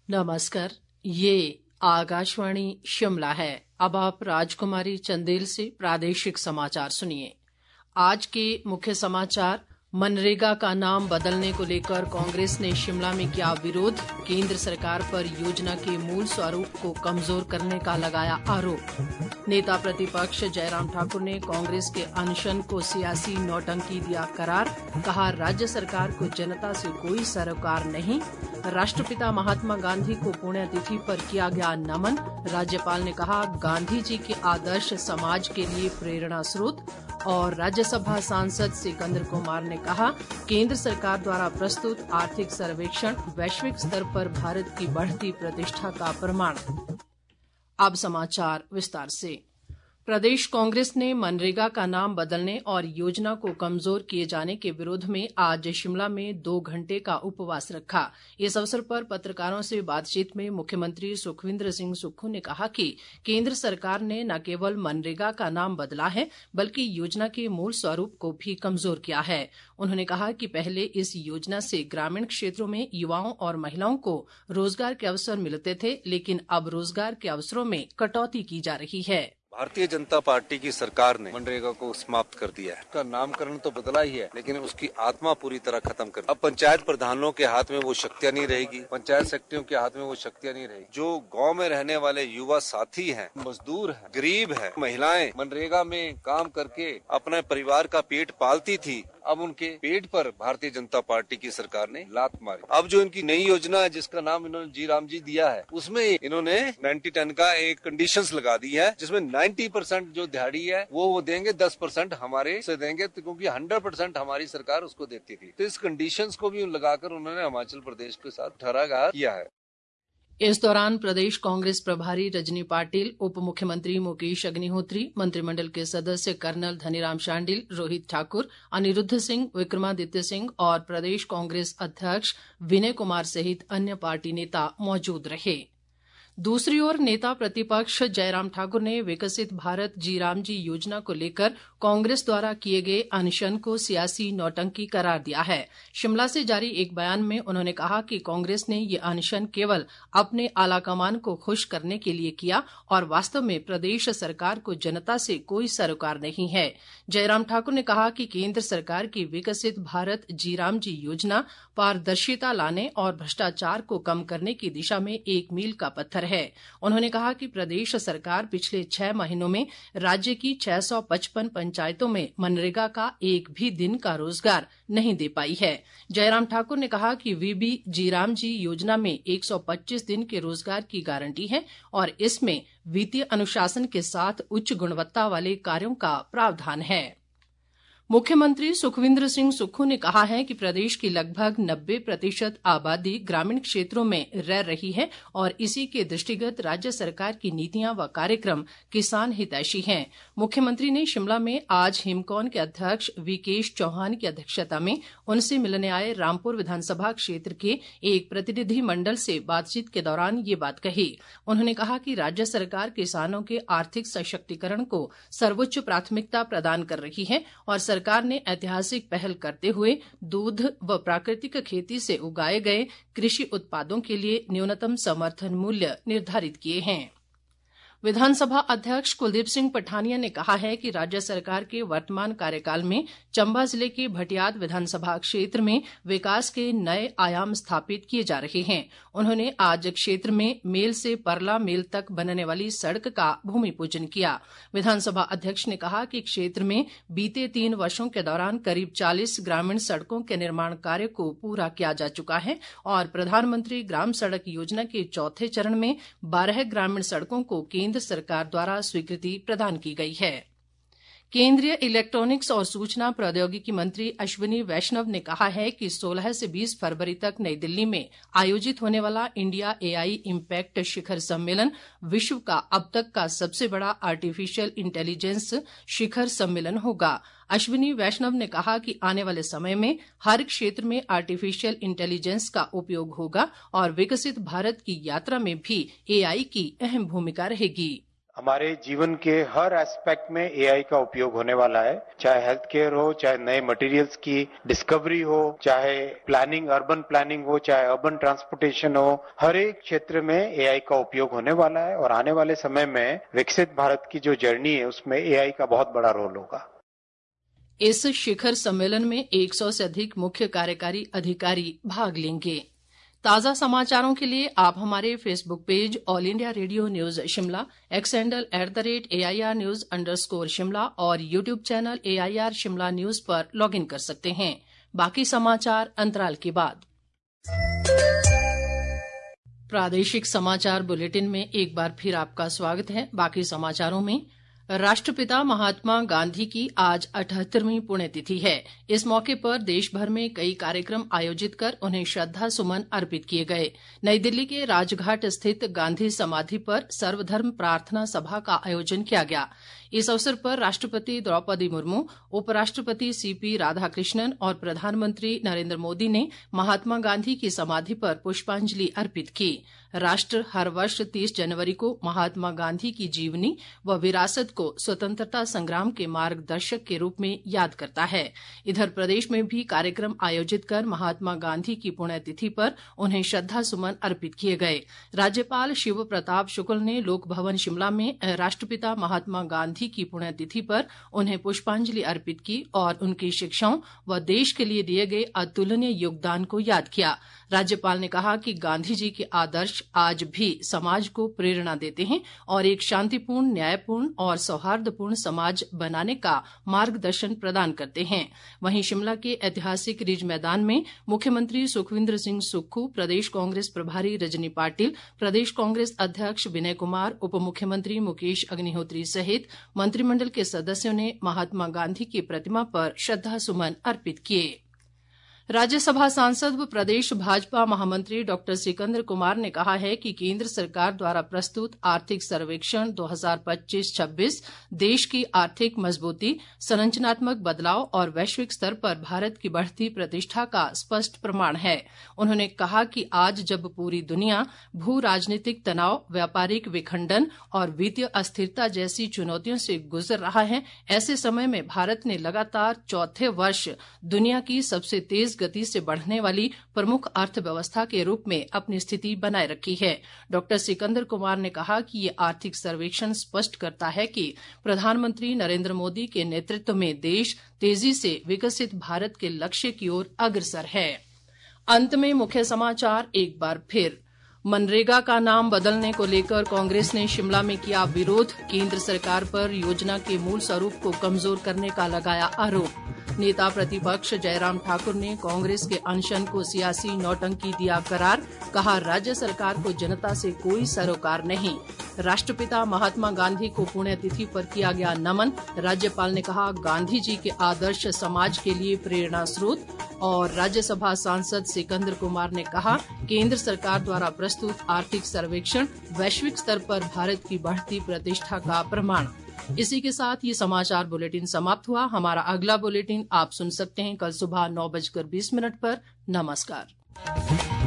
नमस्कार, ये आकाशवाणी शिमला है। अब आप राजकुमारी चंदेल से प्रादेशिक समाचार सुनिए। आज के मुख्य समाचार। मनरेगा का नाम बदलने को लेकर कांग्रेस ने शिमला में किया विरोध। केंद्र सरकार पर योजना के मूल स्वरूप को कमजोर करने का लगाया आरोप। नेता प्रतिपक्ष जयराम ठाकुर ने कांग्रेस के अनशन को सियासी नौटंकी दिया करार। कहा, राज्य सरकार को जनता से कोई सरोकार नहीं। राष्ट्रपिता महात्मा गांधी को पुण्यतिथि पर किया गया नमन। राज्यपाल ने कहा, गांधी जी के आदर्श समाज के लिए प्रेरणा स्रोत। और राज्यसभा सांसद सिकंदर कुमार ने कहा, केंद्र सरकार द्वारा प्रस्तुत आर्थिक सर्वेक्षण वैश्विक स्तर पर भारत की बढ़ती प्रतिष्ठा का प्रमाण। अब समाचार विस्तार से। प्रदेश कांग्रेस ने मनरेगा का नाम बदलने और योजना को कमजोर किए जाने के विरोध में आज शिमला में 2 घंटे का उपवास रखा। इस अवसर पर पत्रकारों से बातचीत में मुख्यमंत्री सुखविंदर सिंह सुक्खू ने कहा कि केंद्र सरकार ने न केवल मनरेगा का नाम बदला है बल्कि योजना के मूल स्वरूप को भी कमजोर किया है। उन्होंने कहा कि पहले इस योजना से ग्रामीण क्षेत्रों में युवाओं और महिलाओं को रोजगार के अवसर मिलते थे, लेकिन अब रोजगार के अवसरों में कटौती की जा रही है। भारतीय जनता पार्टी की सरकार ने मनरेगा को समाप्त कर दिया है। उसका नामकरण तो बदला ही है, लेकिन उसकी आत्मा पूरी तरह खत्म कर दी। अब पंचायत प्रधानों के हाथ में वो शक्तियां नहीं रहेगी, पंचायत सेक्रेटरियों के हाथ में वो शक्तियां नहीं रहेगी। जो गांव में रहने वाले युवा साथी हैं, मजदूर हैं, गरीब हैं, महिलाएं मनरेगा में काम करके अपने परिवार का पेट पालती थी, अब उनके पेट पर भारतीय जनता पार्टी की सरकार ने लात मारी। अब जो इनकी नई योजना है, जिसका नाम इन्होंने जी राम जी दिया है, उसमें इन्होंने 90-10 का एक कंडीशंस लगा दी है, जिसमें 90% जो दिहाड़ी है वो देंगे, 10% हमारे से देंगे, क्योंकि 100% हमारी सरकार उसको देती थी। तो इस कंडीशंस को भी लगाकर उन्होंने हिमाचल प्रदेश के साथ ठहराया किया है। इस दौरान प्रदेश कांग्रेस प्रभारी रजनी पाटिल, उप मुख्यमंत्री मुकेश अग्निहोत्री, मंत्रिमंडल के सदस्य कर्नल धनीराम शांडिल, रोहित ठाकुर, अनिरुद्ध सिंह, विक्रमादित्य सिंह और प्रदेश कांग्रेस अध्यक्ष विनय कुमार सहित अन्य पार्टी नेता मौजूद रहे। दूसरी ओर नेता प्रतिपक्ष जयराम ठाकुर ने विकसित भारत जी राम जी योजना को लेकर कांग्रेस द्वारा किए गए अनशन को सियासी नौटंकी करार दिया है। शिमला से जारी एक बयान में उन्होंने कहा कि कांग्रेस ने ये अनशन केवल अपने आलाकमान को खुश करने के लिए किया और वास्तव में प्रदेश सरकार को जनता से कोई सरोकार नहीं है। जयराम ठाकुर ने कहा कि केंद्र सरकार की विकसित भारत जी राम जी योजना पारदर्शिता लाने और भ्रष्टाचार को कम करने की दिशा में एक मील का पत्थर है। उन्होंने कहा कि प्रदेश सरकार पिछले 6 महीनों में राज्य की 655 पंचायतों में मनरेगा का एक भी दिन का रोजगार नहीं दे पाई है। जयराम ठाकुर ने कहा कि वीबी जी राम जी योजना में 125 दिन के रोजगार की गारंटी है और इसमें वित्तीय अनुशासन के साथ उच्च गुणवत्ता वाले कार्यों का प्रावधान है। मुख्यमंत्री सुखविंदर सिंह सुक्खू ने कहा है कि प्रदेश की लगभग 90% आबादी ग्रामीण क्षेत्रों में रह रही है और इसी के दृष्टिगत राज्य सरकार की नीतियां व कार्यक्रम किसान हितैषी हैं। मुख्यमंत्री ने शिमला में आज हिमकॉन के अध्यक्ष विकेश चौहान की अध्यक्षता में उनसे मिलने आए रामपुर विधानसभा क्षेत्र के एक प्रतिनिधि मंडल से बातचीत के दौरान ये बात कही। उन्होंने कहा कि राज्य सरकार किसानों के आर्थिक सशक्तिकरण को सर्वोच्च प्राथमिकता प्रदान कर रही है और सरकार ने ऐतिहासिक पहल करते हुए दूध व प्राकृतिक खेती से उगाए गए कृषि उत्पादों के लिए न्यूनतम समर्थन मूल्य निर्धारित किए हैं। विधानसभा अध्यक्ष कुलदीप सिंह पठानिया ने कहा है कि राज्य सरकार के वर्तमान कार्यकाल में चंबा जिले के भटियात विधानसभा क्षेत्र में विकास के नए आयाम स्थापित किए जा रहे हैं। उन्होंने आज क्षेत्र में मेल से परला मेल तक बनने वाली सड़क का भूमि पूजन किया। विधानसभा अध्यक्ष ने कहा कि क्षेत्र में बीते 3 वर्षों के दौरान करीब 40 ग्रामीण सड़कों के निर्माण कार्य को पूरा किया जा चुका है और प्रधानमंत्री ग्राम सड़क योजना के चौथे चरण में 12 ग्रामीण सड़कों को केंद्र सरकार द्वारा स्वीकृति प्रदान की गई है। केंद्रीय इलेक्ट्रॉनिक्स और सूचना प्रौद्योगिकी मंत्री अश्विनी वैष्णव ने कहा है कि 16 से 20 फरवरी तक नई दिल्ली में आयोजित होने वाला इंडिया एआई इम्पैक्ट शिखर सम्मेलन विश्व का अब तक का सबसे बड़ा आर्टिफिशियल इंटेलिजेंस शिखर सम्मेलन होगा। अश्विनी वैष्णव ने कहा कि आने वाले समय में हर क्षेत्र में आर्टिफिशियल इंटेलिजेंस का उपयोग होगा और विकसित भारत की यात्रा में भी एआई की अहम भूमिका रहेगी। हमारे जीवन के हर एस्पेक्ट में एआई का उपयोग होने वाला है, चाहे हेल्थ केयर हो, चाहे नए मटेरियल्स की डिस्कवरी हो, चाहे अर्बन प्लानिंग हो, चाहे अर्बन ट्रांसपोर्टेशन हो, हर एक क्षेत्र में एआई का उपयोग होने वाला है और आने वाले समय में विकसित भारत की जो जर्नी है उसमें एआई का बहुत बड़ा रोल होगा। इस शिखर सम्मेलन में 100 से अधिक मुख्य कार्यकारी अधिकारी भाग लेंगे। ताज़ा समाचारों के लिए आप हमारे Facebook page All India Radio news Shimla, X handle @AIR News_ Shimla और YouTube channel AIR Shimla news पर लॉगिन कर सकते हैं। बाकी समाचार अंतराल के बाद। प्रादेशिक समाचार बुलेटिन में एक बार फिर आपका स्वागत है। बाकी समाचारों में राष्ट्रपिता महात्मा गांधी की आज 78वीं पुण्यतिथि है। इस मौके पर देश भर में कई कार्यक्रम आयोजित कर उन्हें श्रद्धा सुमन अर्पित किए गए। नई दिल्ली के राजघाट स्थित गांधी समाधि पर सर्वधर्म प्रार्थना सभा का आयोजन किया गया। इस अवसर पर राष्ट्रपति द्रौपदी मुर्मू, उपराष्ट्रपति CP राधाकृष्णन और प्रधानमंत्री नरेंद्र मोदी ने महात्मा गांधी की समाधि पर पुष्पांजलि अर्पित की। राष्ट्र हर वर्ष 30 जनवरी को महात्मा गांधी की जीवनी व विरासत को स्वतंत्रता संग्राम के मार्गदर्शक के रूप में याद करता है। इधर प्रदेश में भी कार्यक्रम आयोजित कर महात्मा गांधी की पुण्यतिथि पर उन्हें श्रद्धा सुमन अर्पित किए गए। राज्यपाल शिव प्रताप शुक्ल ने लोक भवन शिमला में राष्ट्रपिता महात्मा गांधी की पुण्यतिथि पर उन्हें पुष्पांजलि अर्पित की और उनकी शिक्षाओं व देश के लिए दिए गए अतुलनीय योगदान को याद किया। राज्यपाल ने कहा कि गांधी जी के आदर्श आज भी समाज को प्रेरणा देते हैं और एक शांतिपूर्ण, न्यायपूर्ण और सौहार्दपूर्ण समाज बनाने का मार्गदर्शन प्रदान करते हैं। वहीं शिमला के ऐतिहासिक रिज मैदान में मुख्यमंत्री सुखविंदर सिंह सुक्खू, प्रदेश कांग्रेस प्रभारी रजनी पाटिल, प्रदेश कांग्रेस अध्यक्ष विनय कुमार, उप मुख्यमंत्री मुकेश अग्निहोत्री सहित मंत्रिमंडल के सदस्यों ने महात्मा गांधी की प्रतिमा पर श्रद्धा सुमन अर्पित किए। राज्यसभा सांसद व प्रदेश भाजपा महामंत्री डॉ सिकंदर कुमार ने कहा है कि केंद्र सरकार द्वारा प्रस्तुत आर्थिक सर्वेक्षण 2025-26 देश की आर्थिक मजबूती, संरचनात्मक बदलाव और वैश्विक स्तर पर भारत की बढ़ती प्रतिष्ठा का स्पष्ट प्रमाण है। उन्होंने कहा कि आज जब पूरी दुनिया भू राजनीतिक तनाव, व्यापारिक विखंडन और वित्तीय अस्थिरता जैसी चुनौतियों से गुजर रहा है, ऐसे समय में भारत ने लगातार चौथे वर्ष दुनिया की सबसे तेज गति से बढ़ने वाली प्रमुख अर्थव्यवस्था के रूप में अपनी स्थिति बनाए रखी है। डॉ सिकंदर कुमार ने कहा कि ये आर्थिक सर्वेक्षण स्पष्ट करता है कि प्रधानमंत्री नरेंद्र मोदी के नेतृत्व में देश तेजी से विकसित भारत के लक्ष्य की ओर अग्रसर है। अंत में मुख्य समाचार एक बार फिर। मनरेगा का नाम बदलने को लेकर कांग्रेस ने शिमला में किया विरोध। केंद्र सरकार पर योजना के मूल स्वरूप को कमजोर करने का लगाया आरोप। नेता प्रतिपक्ष जयराम ठाकुर ने कांग्रेस के अनशन को सियासी नौटंकी दिया करार। कहा, राज्य सरकार को जनता से कोई सरोकार नहीं। राष्ट्रपिता महात्मा गांधी को पुण्यतिथि पर किया गया नमन। राज्यपाल ने कहा, गांधी जी के आदर्श समाज के लिए प्रेरणा स्रोत। और राज्यसभा सांसद सिकंदर कुमार ने कहा, केंद्र सरकार द्वारा प्रस्तुत आर्थिक सर्वेक्षण वैश्विक स्तर पर भारत की बढ़ती प्रतिष्ठा का प्रमाण। इसी के साथ ये समाचार बुलेटिन समाप्त हुआ। हमारा अगला बुलेटिन आप सुन सकते हैं कल सुबह 9:20 पर। नमस्कार।